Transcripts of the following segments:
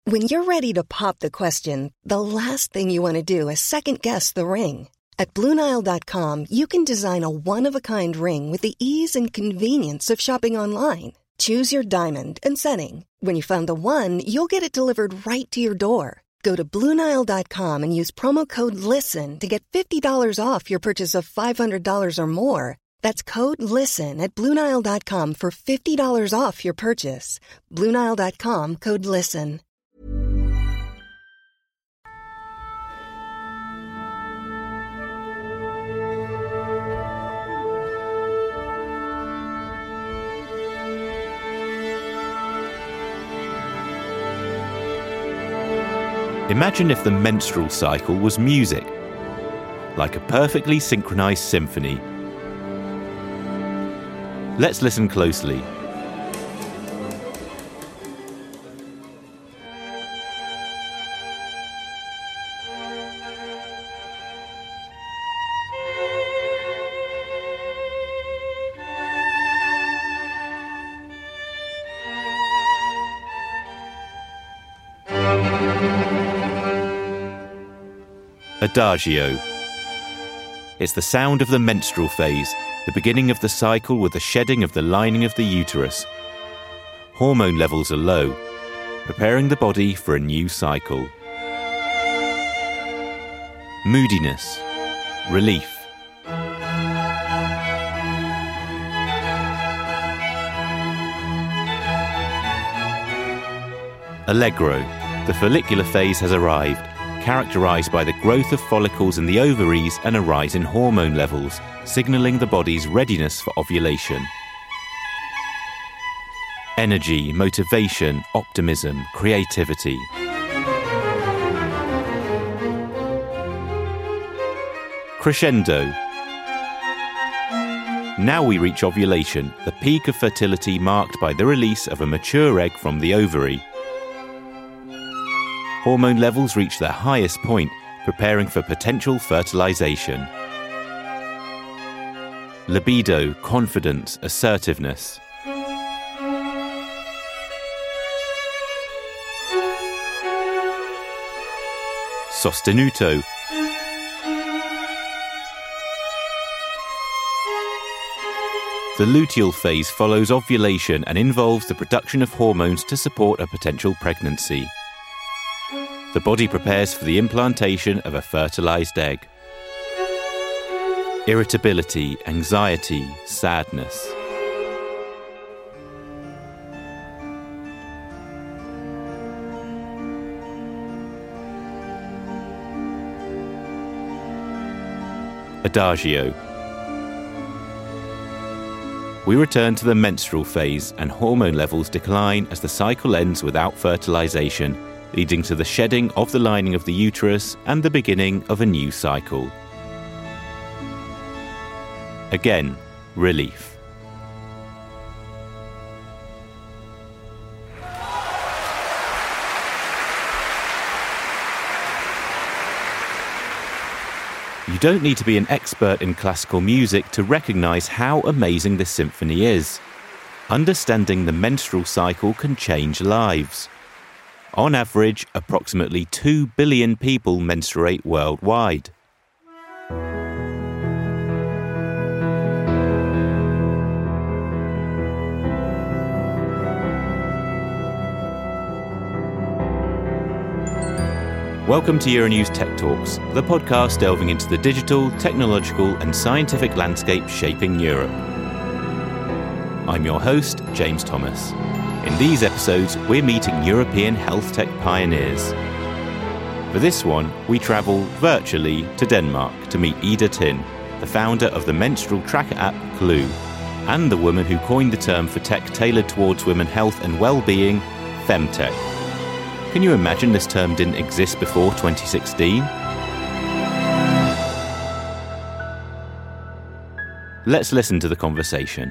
When you're ready to pop the question, the last thing you want to do is second-guess the ring. At BlueNile.com, you can design a one-of-a-kind ring with the ease and convenience of shopping online. Choose your diamond and setting. When you find the one, you'll get it delivered right to your door. Go to BlueNile.com and use promo code LISTEN to get $50 off your purchase of $500 or more. That's code LISTEN at BlueNile.com for $50 off your purchase. BlueNile.com, code LISTEN. Imagine if the menstrual cycle was music, like a perfectly synchronized symphony. Let's listen closely. Adagio. It's the sound of the menstrual phase, the beginning of the cycle with the shedding of the lining of the uterus. Hormone levels are low, preparing the body for a new cycle. Moodiness. Relief. Allegro. The follicular phase has arrived, characterized by the growth of follicles in the ovaries and a rise in hormone levels, signaling the body's readiness for ovulation. Energy, motivation, optimism, creativity. Crescendo. Now we reach ovulation, the peak of fertility marked by the release of a mature egg from the ovary. Hormone levels reach their highest point, preparing for potential fertilization. Libido, confidence, assertiveness. Sostenuto. The luteal phase follows ovulation and involves the production of hormones to support a potential pregnancy. The body prepares for the implantation of a fertilized egg. Irritability, anxiety, sadness. Adagio. We return to the menstrual phase and hormone levels decline as the cycle ends without fertilization, leading to the shedding of the lining of the uterus and the beginning of a new cycle. Again, relief. You don't need to be an expert in classical music to recognize how amazing this symphony is. Understanding the menstrual cycle can change lives. On average, approximately 2 billion people menstruate worldwide. Welcome to Euronews Tech Talks, the podcast delving into the digital, technological and scientific landscape shaping Europe. I'm your host, James Thomas. In these episodes, we're meeting European health tech pioneers. For this one, we travel virtually to Denmark to meet Ida Tin, the founder of the menstrual tracker app Clue, and the woman who coined the term for tech tailored towards women's health and well-being, femtech. Can you imagine this term didn't exist before 2016? Let's listen to the conversation.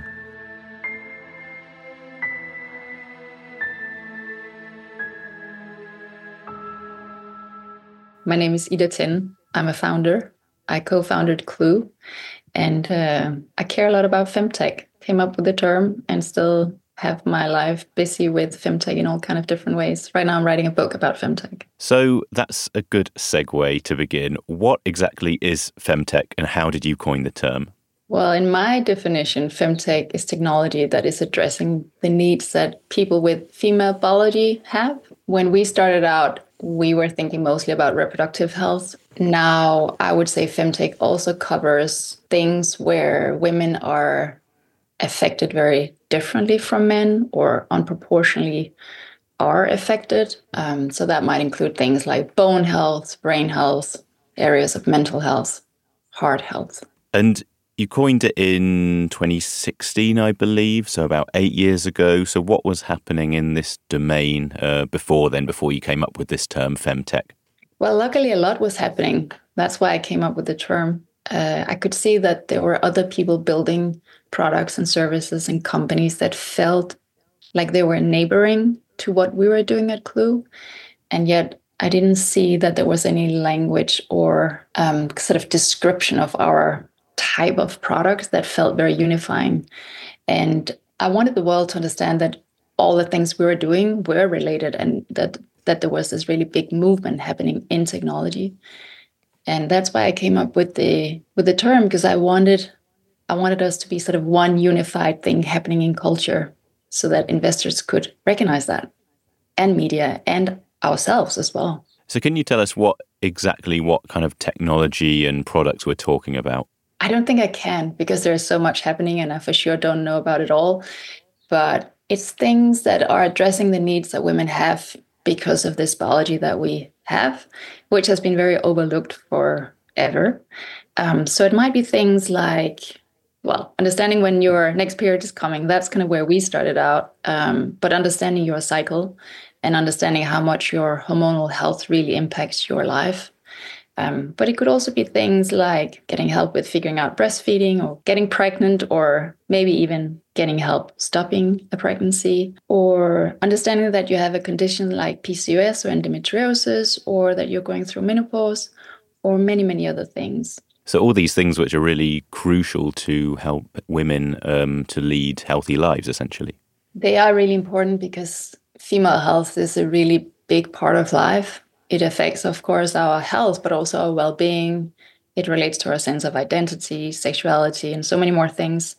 My name is Ida Tin. I'm a founder. I co-founded Clue, and I care a lot about femtech. Came up with the term and still have my life busy with femtech in all kind of different ways. Right now I'm writing a book about femtech. So that's a good segue to begin. What exactly is femtech and how did you coin the term? Well, in my definition, femtech is technology that is addressing the needs that people with female biology have. When we started out, we were thinking mostly about reproductive health. Now, I would say femtech also covers things where women are affected very differently from men or unproportionately are affected. So that might include things like bone health, brain health, areas of mental health, heart health. And you coined it in 2016, I believe, so about 8 years ago. So what was happening in this domain before you came up with this term femtech? Well, luckily a lot was happening. That's why I came up with the term. I could see that there were other people building products and services and companies that felt like they were neighboring to what we were doing at Clue. And yet I didn't see that there was any language or sort of description of our type of products that felt very unifying. And I wanted the world to understand that all the things we were doing were related and that there was this really big movement happening in technology. And that's why I came up with the term, because I wanted us to be sort of one unified thing happening in culture so that investors could recognize that, and media and ourselves as well. So can you tell us what kind of technology and products we're talking about? I don't think I can, because there's so much happening and I for sure don't know about it all. But it's things that are addressing the needs that women have because of this biology that we have, which has been very overlooked forever. So it might be things like, understanding when your next period is coming. That's kind of where we started out. But understanding your cycle and understanding how much your hormonal health really impacts your life. But it could also be things like getting help with figuring out breastfeeding or getting pregnant, or maybe even getting help stopping a pregnancy, or understanding that you have a condition like PCOS or endometriosis, or that you're going through menopause, or many, many other things. So all these things which are really crucial to help women to lead healthy lives, essentially. They are really important because female health is a really big part of life. It affects, of course, our health, but also our well-being. It relates to our sense of identity, sexuality, and so many more things.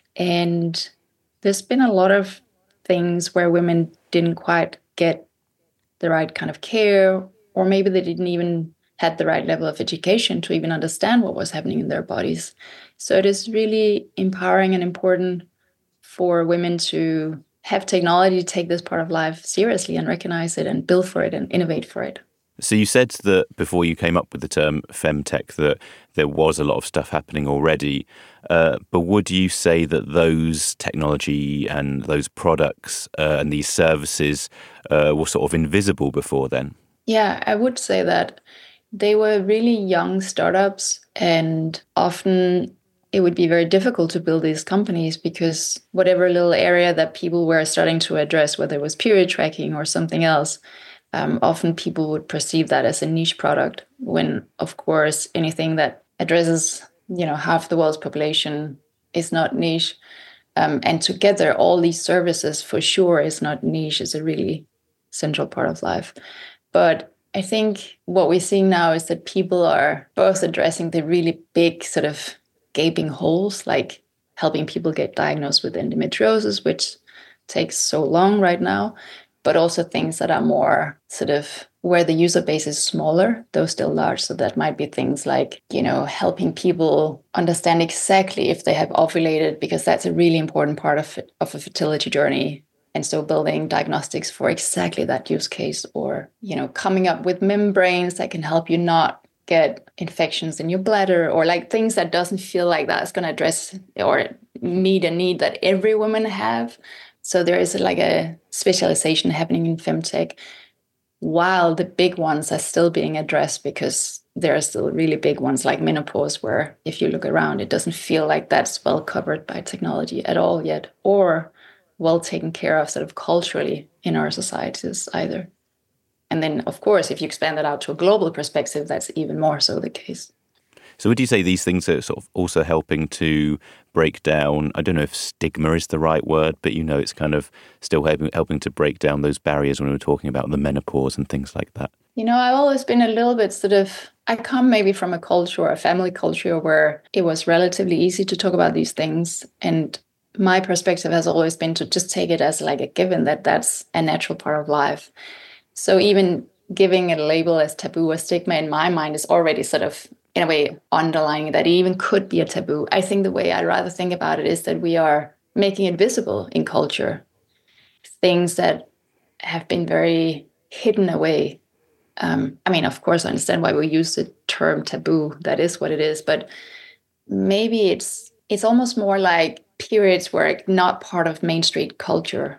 And there's been a lot of things where women didn't quite get the right kind of care, or maybe they didn't even had the right level of education to even understand what was happening in their bodies. So it is really empowering and important for women to have technology take this part of life seriously and recognize it and build for it and innovate for it. So you said that before you came up with the term femtech that there was a lot of stuff happening already, but would you say that those technology and those products and these services were sort of invisible before then? Yeah, I would say that they were really young startups, and often it would be very difficult to build these companies because whatever little area that people were starting to address, whether it was period tracking or something else, often people would perceive that as a niche product, when, of course, anything that addresses, half the world's population is not niche. And together, all these services for sure is not niche, is a really central part of life. But I think what we're seeing now is that people are both addressing the really big sort of gaping holes, like helping people get diagnosed with endometriosis, which takes so long right now, but also things that are more sort of where the user base is smaller, though still large. So that might be things like, helping people understand exactly if they have ovulated, because that's a really important part of a fertility journey. And so building diagnostics for exactly that use case, or, coming up with membranes that can help you not get infections in your bladder, or like things that doesn't feel like that's going to address or meet a need that every woman have. So there is like a specialization happening in femtech, while the big ones are still being addressed, because there are still really big ones like menopause, where if you look around, it doesn't feel like that's well covered by technology at all yet, or well taken care of sort of culturally in our societies either. And then, of course, if you expand that out to a global perspective, that's even more so the case. So would you say these things are sort of also helping to break down, I don't know if stigma is the right word, but it's kind of still helping to break down those barriers when we were talking about the menopause and things like that? I've always been a little bit I come maybe from a culture, a family culture, where it was relatively easy to talk about these things. And my perspective has always been to just take it as like a given that that's a natural part of life. So even giving it a label as taboo or stigma in my mind is already sort of, in a way, underlying that it even could be a taboo. I think the way I rather think about it is that we are making it visible in culture, things that have been very hidden away. Of course, I understand why we use the term taboo. That is what it is. But maybe it's almost more like periods where it's not part of mainstream culture.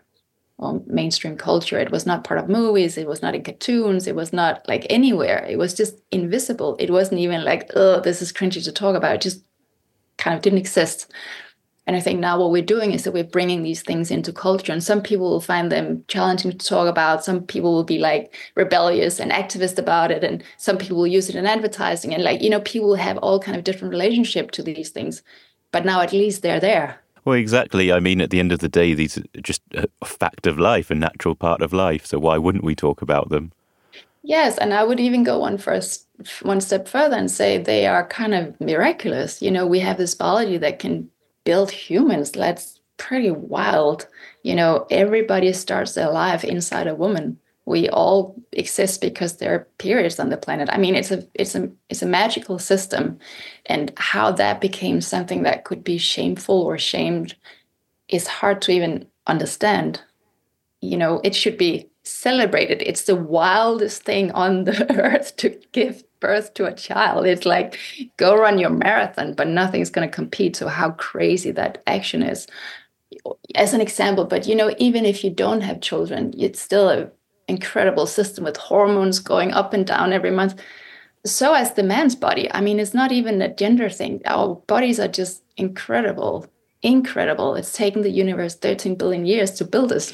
It was not part of movies. It was not in cartoons. It was not like anywhere. It was just invisible. It wasn't even like, oh, this is cringy to talk about. It just kind of didn't exist. And I think now what we're doing is that we're bringing these things into culture, and some people will find them challenging to talk about. Some people will be like rebellious and activist about it. And some people will use it in advertising. And people have all kind of different relationship to these things. But now at least they're there. Well, exactly. I mean, at the end of the day, these are just a fact of life, a natural part of life. So why wouldn't we talk about them? Yes, and I would even go one step further and say they are kind of miraculous. We have this biology that can build humans. That's pretty wild. Everybody starts their life inside a woman. We all exist because there are periods on the planet. I mean, it's a magical system, and how that became something that could be shameful or shamed is hard to even understand. It should be celebrated. It's the wildest thing on the earth to give birth to a child. It's like, go run your marathon, but nothing's going to compete to how crazy that action is. As an example, but even if you don't have children, it's still an incredible system with hormones going up and down every month. So as the man's body, I mean, it's not even a gender thing. Our bodies are just incredible. It's taken the universe 13 billion years to build us,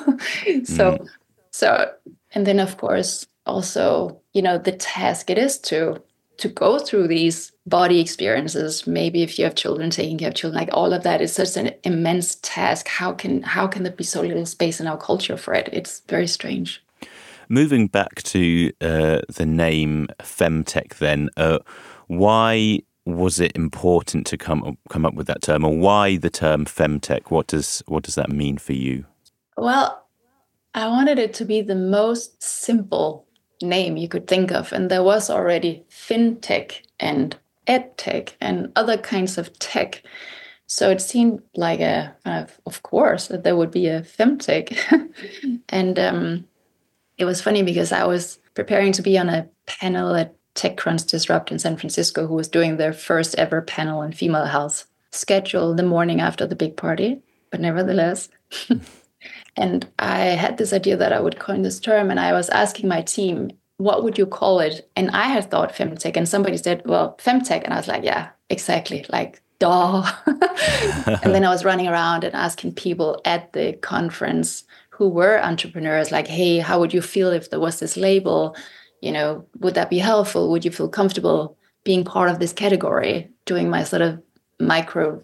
So, and then of course, also, the task it is to go through these body experiences. Maybe if you have children, taking care of children, like all of that is such an immense task. How can there be so little space in our culture for it? It's very strange. Moving back to the name Femtech, then, why was it important to come up with that term, or why the term Femtech? What does that mean for you? Well, I wanted it to be the most simple name you could think of. And there was already FinTech and EdTech and other kinds of tech. So it seemed like of course, that there would be a Femtech. And it was funny because I was preparing to be on a panel at TechCrunch Disrupt in San Francisco, who was doing their first ever panel on female health, scheduled the morning after the big party, but nevertheless. And I had this idea that I would coin this term, and I was asking my team, what would you call it? And I had thought Femtech, and somebody said, well, Femtech. And I was like, yeah, exactly. Like, duh. And then I was running around and asking people at the conference who were entrepreneurs, like, hey, how would you feel if there was this label? Would that be helpful? Would you feel comfortable being part of this category? Doing my sort of micro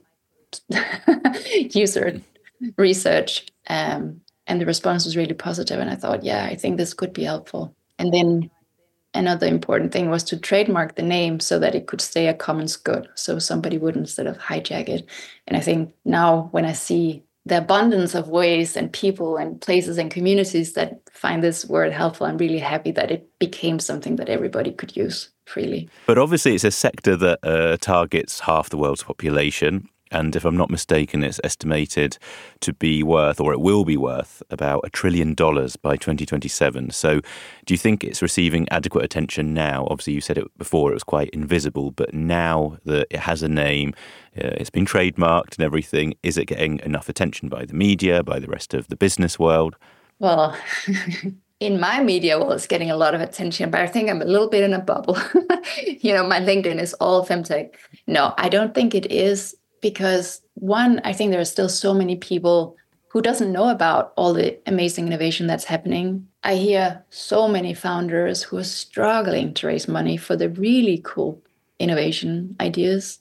user research. And the response was really positive. And I thought, yeah, I think this could be helpful. And then another important thing was to trademark the name so that it could stay a commons good, so somebody wouldn't sort of hijack it. And I think now when I see the abundance of ways and people and places and communities that find this word helpful, I'm really happy that it became something that everybody could use freely. But obviously it's a sector that targets half the world's population. And if I'm not mistaken, it's estimated to be worth, or it will be worth, about $1 trillion by 2027. So do you think it's receiving adequate attention now? Obviously, you said it before, it was quite invisible, but now that it has a name, it's been trademarked and everything, is it getting enough attention by the media, by the rest of the business world? Well, in my media, it's getting a lot of attention, but I think I'm a little bit in a bubble. My LinkedIn is all Femtech. No, I don't think it is. Because one, I think there are still so many people who doesn't know about all the amazing innovation that's happening. I hear so many founders who are struggling to raise money for the really cool innovation ideas.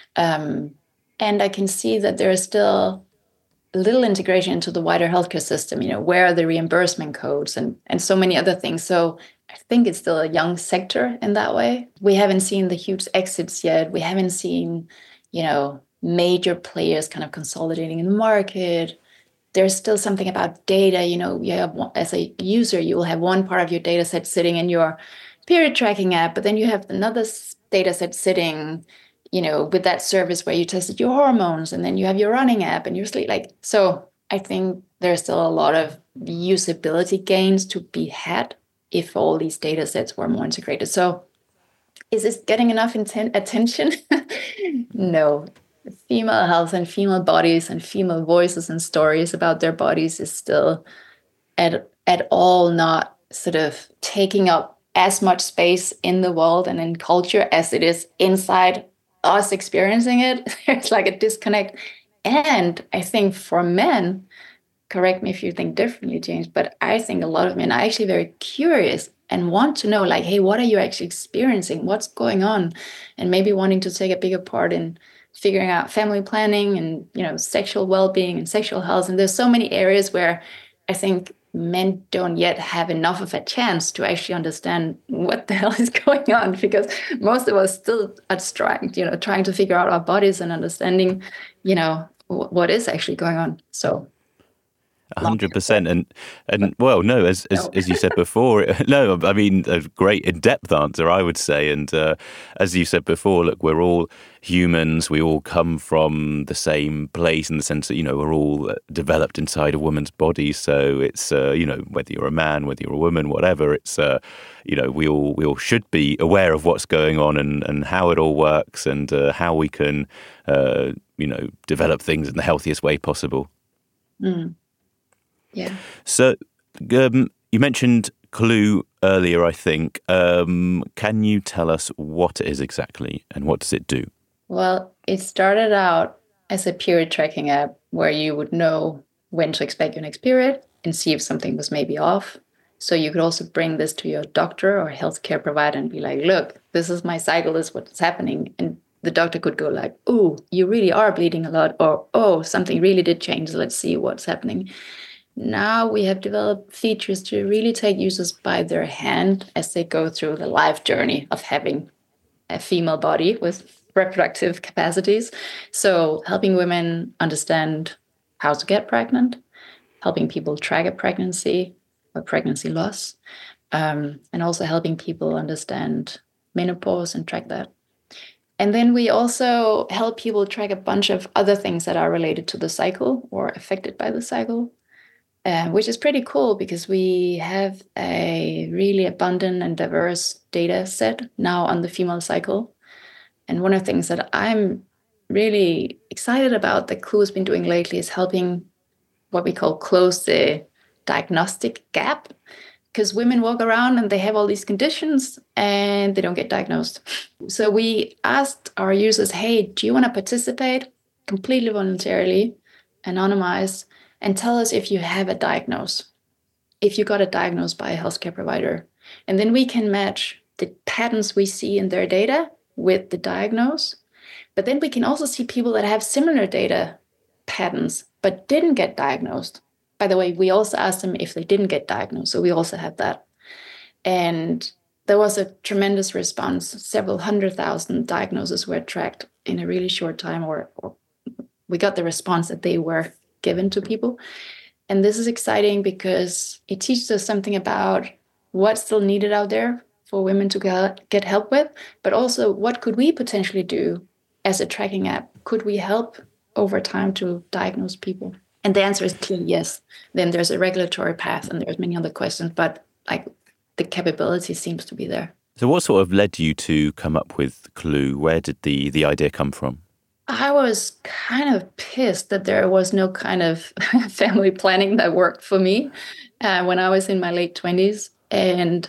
And I can see that there is still little integration into the wider healthcare system. Where are the reimbursement codes and so many other things. So I think it's still a young sector in that way. We haven't seen the huge exits yet. We haven't seen, major players kind of consolidating in the market. There's still something about data. You have, as a user, you will have one part of your data set sitting in your period tracking app, but then you have another data set sitting, with that service where you tested your hormones, and then you have your running app and your sleep. So I think there's still a lot of usability gains to be had if all these data sets were more integrated. So is this getting enough attention? No. Female health and female bodies and female voices and stories about their bodies is still at all not sort of taking up as much space in the world and in culture as it is inside us experiencing it. There's like a disconnect. And I think for men, correct me if you think differently, James, but I think a lot of men are actually very curious and want to know, like, hey, what are you actually experiencing? What's going on? And maybe wanting to take a bigger part in figuring out family planning and, sexual well-being and sexual health. And there's so many areas where I think men don't yet have enough of a chance to actually understand what the hell is going on, because most of us still are trying to figure out our bodies and understanding, what is actually going on. So 100%. And well, no, as you said before, no, I mean, a great in-depth answer, I would say. And as you said before, look, we're all humans. We all come from the same place in the sense that, we're all developed inside a woman's body. So it's, whether you're a man, whether you're a woman, whatever, it's, we all should be aware of what's going on and how it all works and how we can, develop things in the healthiest way possible. Mm. Yeah. So you mentioned Clue earlier, I think. Can you tell us what it is exactly and what does it do? Well, it started out as a period tracking app where you would know when to expect your next period and see if something was maybe off. So you could also bring this to your doctor or healthcare provider and be like, look, this is my cycle, this is what's happening. And the doctor could go like, oh, you really are bleeding a lot, or, oh, something really did change. Let's see what's happening. Now we have developed features to really take users by their hand as they go through the life journey of having a female body with reproductive capacities. So helping women understand how to get pregnant, helping people track a pregnancy or pregnancy loss, and also helping people understand menopause and track that. And then we also help people track a bunch of other things that are related to the cycle or affected by the cycle. Which is pretty cool because we have a really abundant and diverse data set now on the female cycle. And one of the things that I'm really excited about that Clue has been doing lately is helping what we call close the diagnostic gap, because women walk around and they have all these conditions and they don't get diagnosed. So we asked our users, hey, do you want to participate completely voluntarily, anonymized, and tell us if you have a diagnosis, if you got a diagnosis by a healthcare provider. And then we can match the patterns we see in their data with the diagnosis. But then we can also see people that have similar data patterns but didn't get diagnosed. By the way, we also asked them if they didn't get diagnosed. So we also have that. And there was a tremendous response. Several 100,000 diagnoses were tracked in a really short time, or we got the response that they were given to people. And this is exciting because it teaches us something about what's still needed out there for women to get help with, but also what could we potentially do as a tracking app? Could we help over time to diagnose people? And the answer is clearly yes. Then there's a regulatory path and there's many other questions, but like the capability seems to be there. So what sort of led you to come up with Clue? Where did the idea come from? I was kind of pissed that there was no kind of family planning that worked for me when I was in my late 20s. And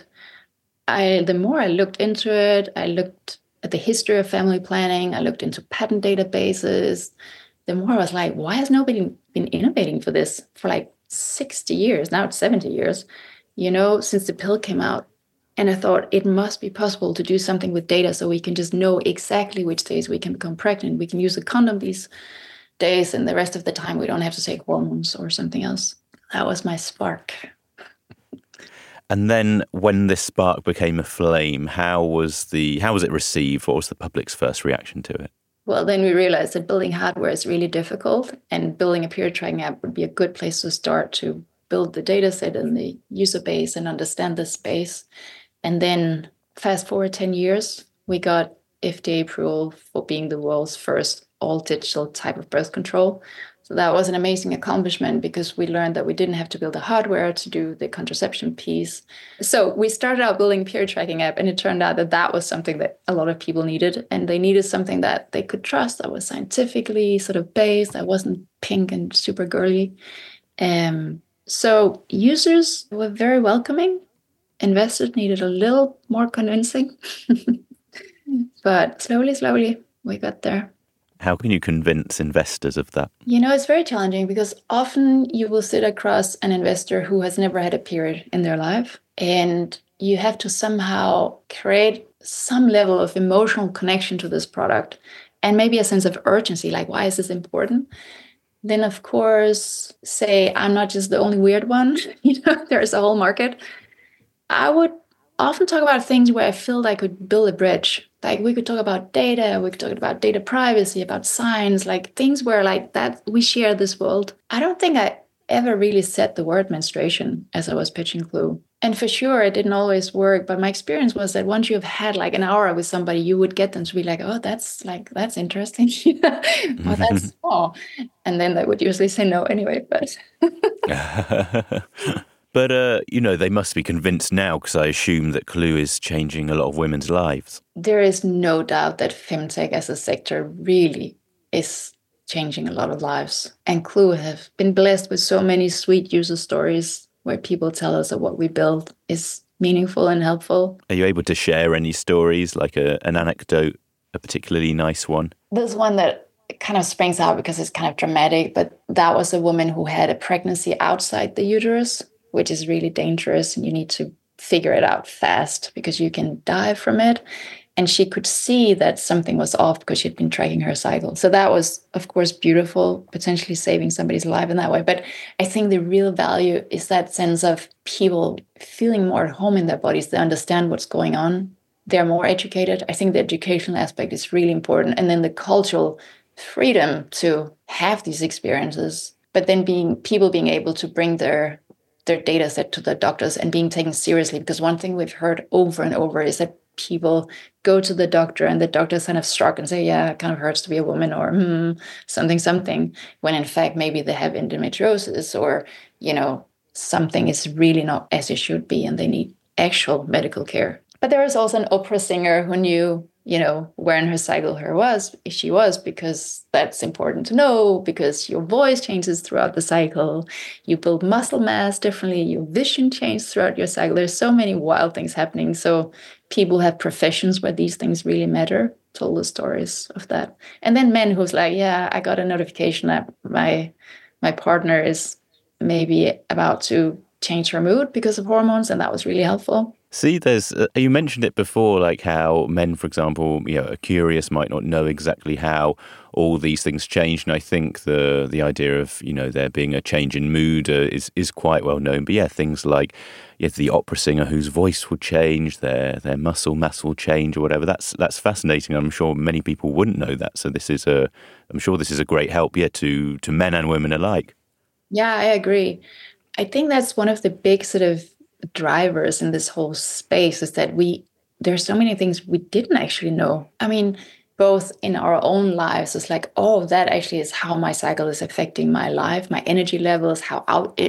the more I looked into it, I looked at the history of family planning, I looked into patent databases, the more I was like, why has nobody been innovating for this for like 60 years? Now it's 70 years, since the pill came out. And I thought it must be possible to do something with data so we can just know exactly which days we can become pregnant. We can use a condom these days, and the rest of the time we don't have to take hormones or something else. That was my spark. And then when this spark became a flame, how was it received? What was the public's first reaction to it? Well, then we realized that building hardware is really difficult, and building a period tracking app would be a good place to start to build the data set and the user base and understand the space. And then fast forward 10 years, we got FDA approval for being the world's first all-digital type of birth control. So that was an amazing accomplishment because we learned that we didn't have to build the hardware to do the contraception piece. So we started out building a period tracking app, and it turned out that that was something that a lot of people needed. And they needed something that they could trust, that was scientifically sort of based, that wasn't pink and super girly. So users were very welcoming. Investors needed a little more convincing. But slowly, we got there. How can you convince investors of that? It's very challenging because often you will sit across an investor who has never had a period in their life, and you have to somehow create some level of emotional connection to this product and maybe a sense of urgency, like, why is this important? Then, of course, say, I'm not just the only weird one. There's a whole market. I would often talk about things where I felt I could build a bridge. Like we could talk about data, we could talk about data privacy, about science, like things where like that we share this world. I don't think I ever really said the word menstruation as I was pitching Clue. And for sure, it didn't always work. But my experience was that once you've had like an hour with somebody, you would get them to be like, oh, that's interesting. Oh, that's small. And then they would usually say no anyway. But But, they must be convinced now because I assume that Clue is changing a lot of women's lives. There is no doubt that femtech as a sector really is changing a lot of lives. And Clue have been blessed with so many sweet user stories where people tell us that what we build is meaningful and helpful. Are you able to share any stories, like an anecdote, a particularly nice one? There's one that kind of springs out because it's kind of dramatic, but that was a woman who had a pregnancy outside the uterus, which is really dangerous, and you need to figure it out fast because you can die from it. And she could see that something was off because she'd been tracking her cycle. So that was, of course, beautiful, potentially saving somebody's life in that way. But I think the real value is that sense of people feeling more at home in their bodies. They understand what's going on. They're more educated. I think the educational aspect is really important. And then the cultural freedom to have these experiences, but then people being able to bring their data set to the doctors and being taken seriously. Because one thing we've heard over and over is that people go to the doctor and the doctor's kind of struck and say, yeah, it kind of hurts to be a woman, or something, when in fact, maybe they have endometriosis, or, something is really not as it should be and they need actual medical care. But there was also an opera singer who knew, where in her cycle she was, because that's important to know, because your voice changes throughout the cycle. You build muscle mass differently. Your vision changes throughout your cycle. There's so many wild things happening. So people have professions where these things really matter, told the stories of that. And then men who's like, yeah, I got a notification that my partner is maybe about to change her mood because of hormones, and that was really helpful. See, you mentioned it before, like how men, for example, are curious, might not know exactly how all these things change. And I think the idea of, there being a change in mood is quite well known. But yeah, things like the opera singer whose voice will change, their muscle mass will change or whatever. That's fascinating. I'm sure many people wouldn't know that. So I'm sure this is a great help, to men and women alike. Yeah, I agree. I think that's one of the big sort of drivers in this whole space, is that there's so many things we didn't actually know. I mean, both in our own lives, it's like, oh, that actually is how my cycle is affecting my life, my energy levels, how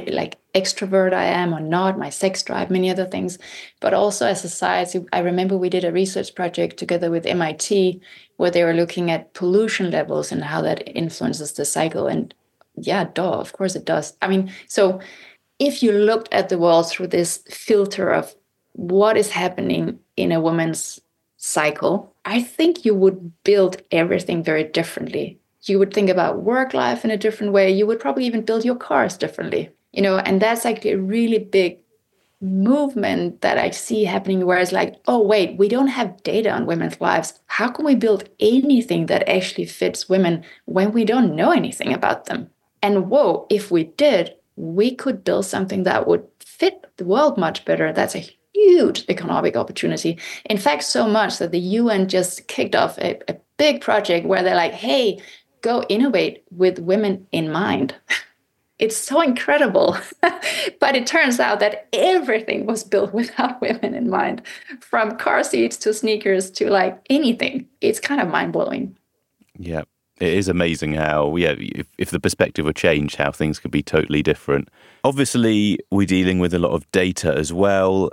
extrovert I am or not, my sex drive, many other things. But also as a society, I remember we did a research project together with MIT where they were looking at pollution levels and how that influences the cycle. And yeah, of course it does. I mean, so if you looked at the world through this filter of what is happening in a woman's cycle, I think you would build everything very differently. You would think about work life in a different way. You would probably even build your cars differently, and that's actually a really big movement that I see happening where it's like, oh, wait, we don't have data on women's lives. How can we build anything that actually fits women when we don't know anything about them? And whoa, if we did, we could build something that would fit the world much better. That's a huge economic opportunity. In fact, so much that the UN just kicked off a big project where they're like, hey, go innovate with women in mind. It's so incredible. But it turns out that everything was built without women in mind, from car seats to sneakers to like anything. It's kind of mind-blowing. Yeah, it is amazing how, if the perspective were changed, how things could be totally different. Obviously, we're dealing with a lot of data as well.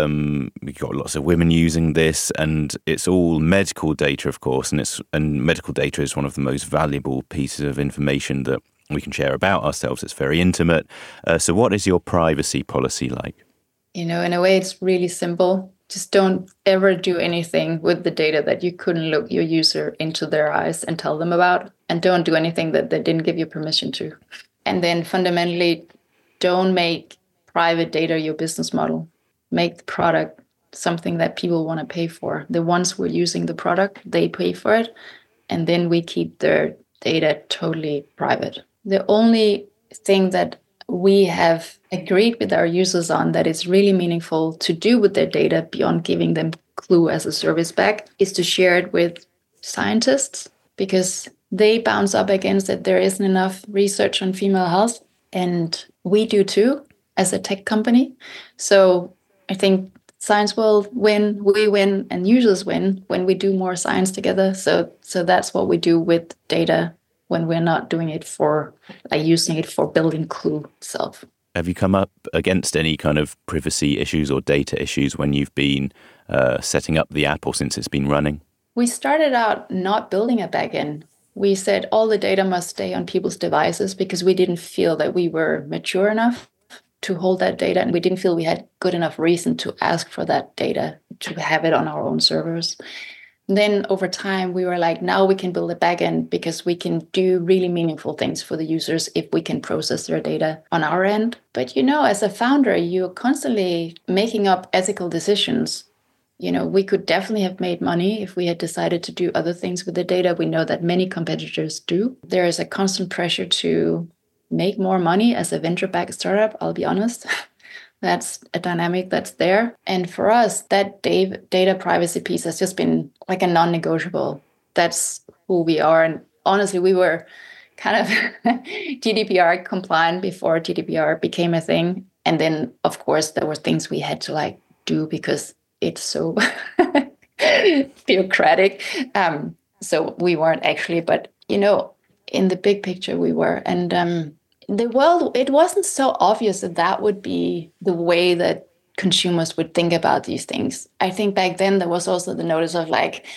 We've got lots of women using this, and it's all medical data, of course, and medical data is one of the most valuable pieces of information that we can share about ourselves. It's very intimate. So what is your privacy policy like? In a way, it's really simple. Just don't ever do anything with the data that you couldn't look your user into their eyes and tell them about. And don't do anything that they didn't give you permission to. And then fundamentally, don't make private data your business model. Make the product something that people want to pay for. The ones who are using the product, they pay for it. And then we keep their data totally private. The only thing that we have agreed with our users on that is really meaningful to do with their data beyond giving them Clue as a service back is to share it with scientists, because they bounce up against that there isn't enough research on female health. And we do too, as a tech company. So I think science will win, we win, and users win when we do more science together. So that's what we do with data when we're not doing it for, using it for building Clue itself. Have you come up against any kind of privacy issues or data issues when you've been setting up the app or since it's been running? We started out not building a backend. We said all the data must stay on people's devices because we didn't feel that we were mature enough to hold that data, and we didn't feel we had good enough reason to ask for that data, to have it on our own servers. Then over time, we were like, now we can build a backend because we can do really meaningful things for the users if we can process their data on our end. But, as a founder, you're constantly making up ethical decisions. We could definitely have made money if we had decided to do other things with the data. We know that many competitors do. There is a constant pressure to make more money as a venture-backed startup, I'll be honest. That's a dynamic that's there. And for us, that data privacy piece has just been like a non-negotiable. That's who we are. And honestly, we were kind of GDPR compliant before GDPR became a thing. And then, of course, there were things we had to do because it's so bureaucratic. So we weren't actually, but, in the big picture, we were. And the world, it wasn't so obvious that would be the way that consumers would think about these things. I think back then there was also the notice of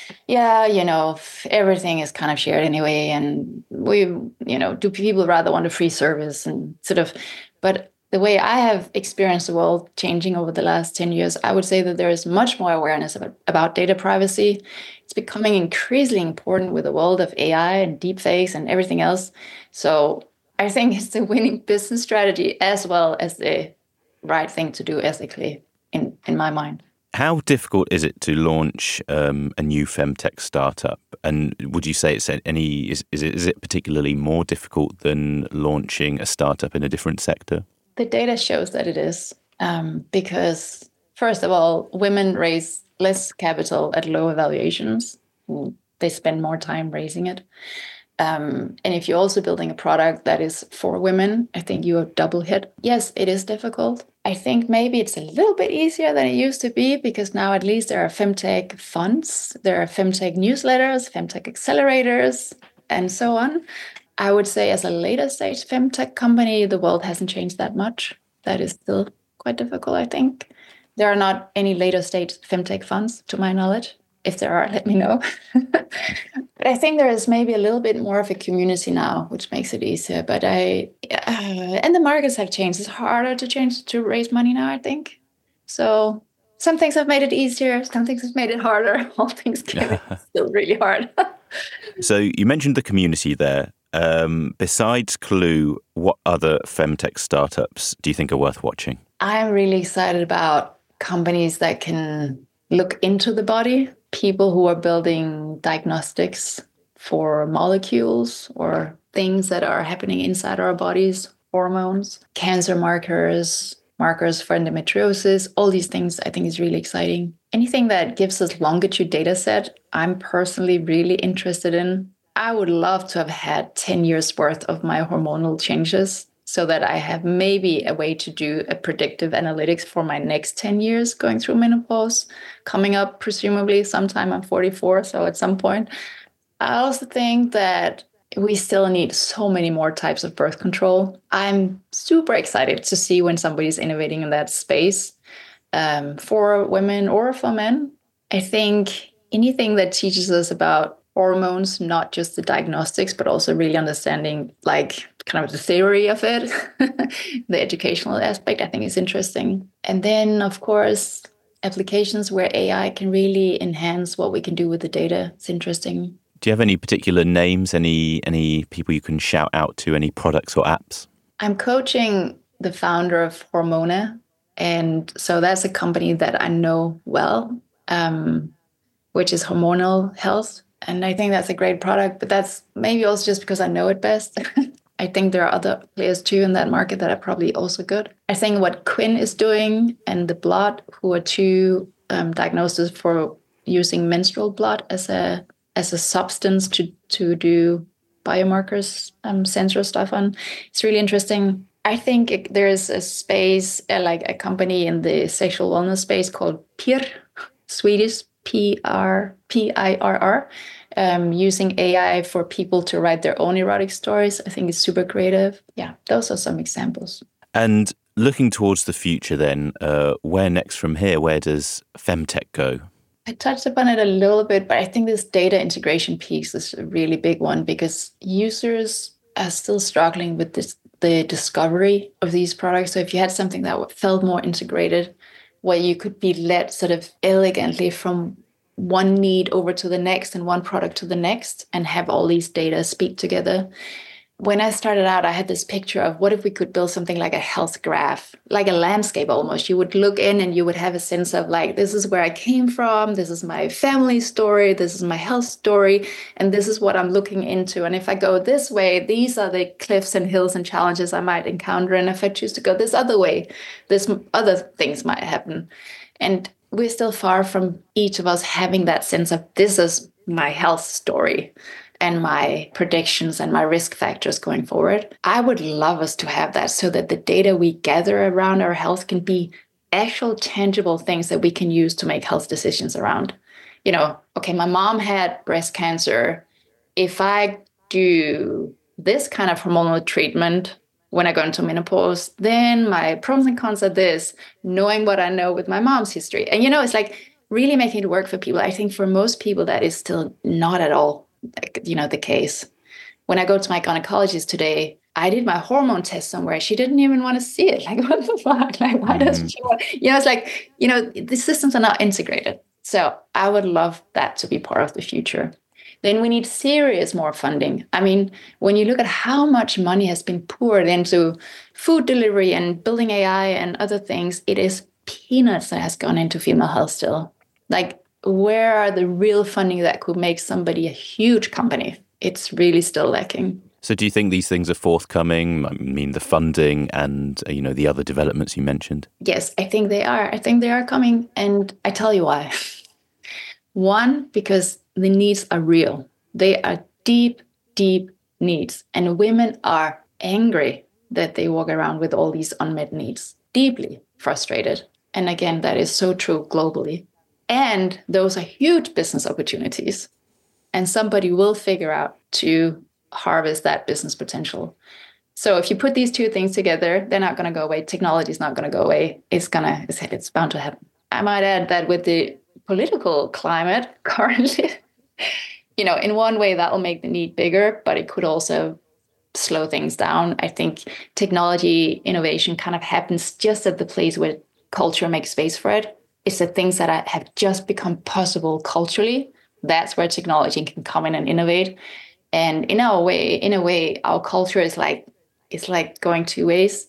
everything is kind of shared anyway. And do people rather want a free service and but the way I have experienced the world changing over the last 10 years, I would say that there is much more awareness about data privacy. It's becoming increasingly important with the world of AI and deepfakes and everything else. So I think it's the winning business strategy as well as the right thing to do ethically, in my mind. How difficult is it to launch a new femtech startup? And would you say is it particularly more difficult than launching a startup in a different sector? The data shows that it is, because first of all, women raise less capital at lower valuations. They spend more time raising it. And if you're also building a product that is for women, I think you are double hit. Yes, it is difficult. I think maybe it's a little bit easier than it used to be because now at least there are femtech funds, there are femtech newsletters, femtech accelerators, and so on. I would say as a later stage femtech company, the world hasn't changed that much. That is still quite difficult, I think. There are not any later stage femtech funds, to my knowledge. If there are, let me know. But I think there is maybe a little bit more of a community now, which makes it easier. But and the markets have changed. It's harder to raise money now, I think. So some things have made it easier. Some things have made it harder. All things can be still really hard. So you mentioned the community there. Besides Clue, what other femtech startups do you think are worth watching? I'm really excited about companies that can look into the body, people who are building diagnostics for molecules or things that are happening inside our bodies, hormones, cancer markers, markers for endometriosis, all these things I think is really exciting. Anything that gives us longitude data set, I'm personally really interested in. I would love to have had 10 years worth of my hormonal changes so that I have maybe a way to do a predictive analytics for my next 10 years going through menopause, coming up presumably sometime I'm 44, so at some point. I also think that we still need so many more types of birth control. I'm super excited to see when somebody's innovating in that space for women or for men. I think anything that teaches us about hormones, not just the diagnostics, but also really understanding like kind of the theory of it, the educational aspect, I think is interesting. And then, of course, applications where AI can really enhance what we can do with the data. It's interesting. Do you have any particular names, any people you can shout out to, any products or apps? I'm coaching the founder of Hormona. And so that's a company that I know well, which is hormonal health. And I think that's a great product, but that's maybe also just because I know it best. I think there are other players too in that market that are probably also good. I think what Quinn is doing and The Blood, who are two diagnoses for using menstrual blood as a substance to do biomarkers, sensor stuff on, it's really interesting. I think there's a space, like a company in the sexual wellness space called PIRR, Swedish PIRR, using AI for people to write their own erotic stories. I think it's super creative. Yeah, those are some examples. And looking towards the future then, where next from here? Where does Femtech go? I touched upon it a little bit, but I think this data integration piece is a really big one because users are still struggling with the discovery of these products. So if you had something that felt more integrated, where you could be led sort of elegantly from one need over to the next and one product to the next and have all these data speak together. When I started out, I had this picture of what if we could build something like a health graph, like a landscape almost. You would look in and you would have a sense of like, this is where I came from. This is my family story. This is my health story. And this is what I'm looking into. And if I go this way, these are the cliffs and hills and challenges I might encounter. And if I choose to go this other way, this other things might happen. And we're still far from each of us having that sense of this is my health story and my predictions and my risk factors going forward. I would love us to have that so that the data we gather around our health can be actual tangible things that we can use to make health decisions around. You know, okay, my mom had breast cancer. If I do this kind of hormonal treatment when I go into menopause, then my pros and cons are this, knowing what I know with my mom's history. And, you know, it's like really making it work for people. I think for most people, that is still not at all, you know, the case. When I go to my gynecologist today, I did my hormone test somewhere. She didn't even want to see it. Like, what the fuck? Like, why doesn't she want? You know, it's like, you know, the systems are not integrated. So I would love that to be part of the future. Then we need serious more funding. I mean, when you look at how much money has been poured into food delivery and building AI and other things, it is peanuts that has gone into female health still. Like, where are the real funding that could make somebody a huge company? It's really still lacking. So do you think these things are forthcoming? I mean, the funding and, you know, the other developments you mentioned? Yes, I think they are. I think they are coming. And I tell you why. One, because the needs are real. They are deep, deep needs. And women are angry that they walk around with all these unmet needs, deeply frustrated. And again, that is so true globally. And those are huge business opportunities. And somebody will figure out to harvest that business potential. So if you put these two things together, they're not going to go away. Technology is not going to go away. It's bound to happen. I might add that with the political climate currently, you know, in one way that will make the need bigger, but it could also slow things down. I think technology innovation kind of happens just at the place where culture makes space for it. It's the things that have just become possible culturally. That's where technology can come in and innovate. And in a way, our culture is like, it's like going two ways.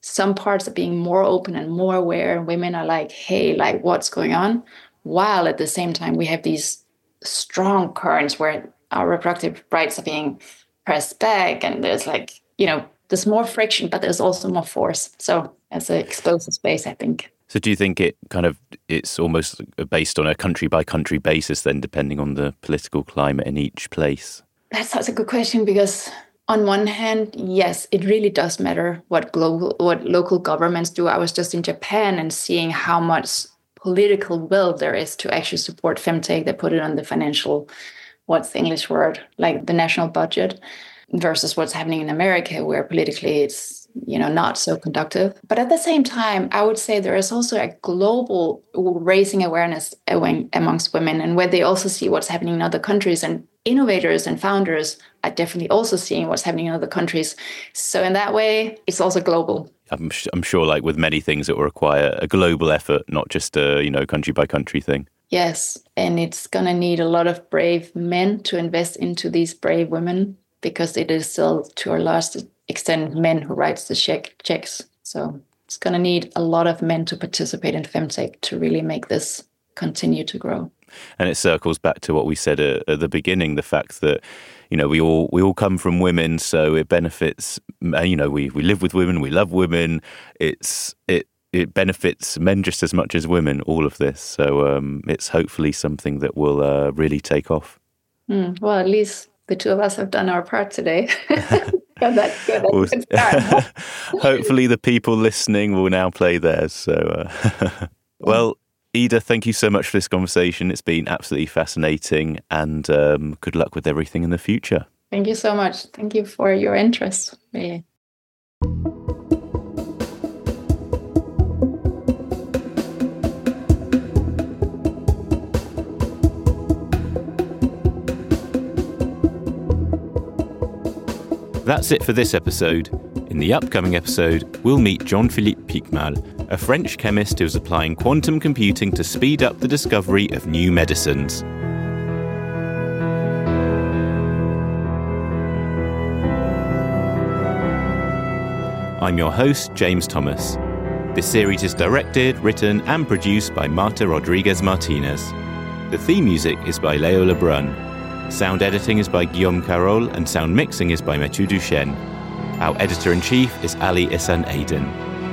some parts are being more open and more aware, and women are like, hey, like what's going on? While at the same time, we have these strong currents where our reproductive rights are being pressed back, and there's like, there's more friction, but there's also more force. So as an explosive space, I think. So do you think it's almost based on a country by country basis then, depending on the political climate in each place? That's such a good question, because on one hand, yes, it really does matter what local governments do. I was just in Japan and seeing how much political will there is to actually support femtech. They put it on the financial, what's the English word, like the national budget, versus what's happening in America, where politically it's not so conductive. But at the same time, I would say there is also a global raising awareness amongst women, and where they also see what's happening in other countries, and innovators and founders are definitely also seeing what's happening in other countries. So in that way, it's also global. I'm sure, like with many things, it will require a global effort, not just a country by country thing. Yes, and it's going to need a lot of brave men to invest into these brave women, because it is still, to a large extent, men who writes the checks. So it's going to need a lot of men to participate in femtech to really make this continue to grow. And it circles back to what we said at the beginning, the fact that, we all come from women, so it benefits, we live with women, we love women. It benefits men just as much as women, all of this. So it's hopefully something that will really take off. Well, at least the two of us have done our part today. That's good. That's a good start. Hopefully the people listening will now play theirs. So, well, Ida, thank you so much for this conversation. It's been absolutely fascinating, and good luck with everything in the future. Thank you so much. Thank you for your interest. Yeah. That's it for this episode. In the upcoming episode, we'll meet Jean-Philippe Picmal, a French chemist who is applying quantum computing to speed up the discovery of new medicines. I'm your host, James Thomas. This series is directed, written and produced by Marta Rodriguez Martinez. The theme music is by Leo Lebrun. Sound editing is by Guillaume Carole, and sound mixing is by Mathieu Duchesne. Our editor-in-chief is Ali Ihsan Aydin.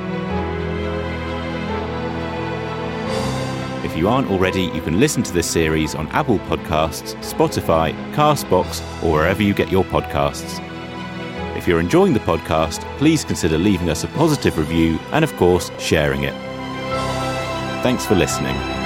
If you aren't already, you can listen to this series on Apple Podcasts, Spotify, Castbox, or wherever you get your podcasts. If you're enjoying the podcast, please consider leaving us a positive review and, of course, sharing it. Thanks for listening.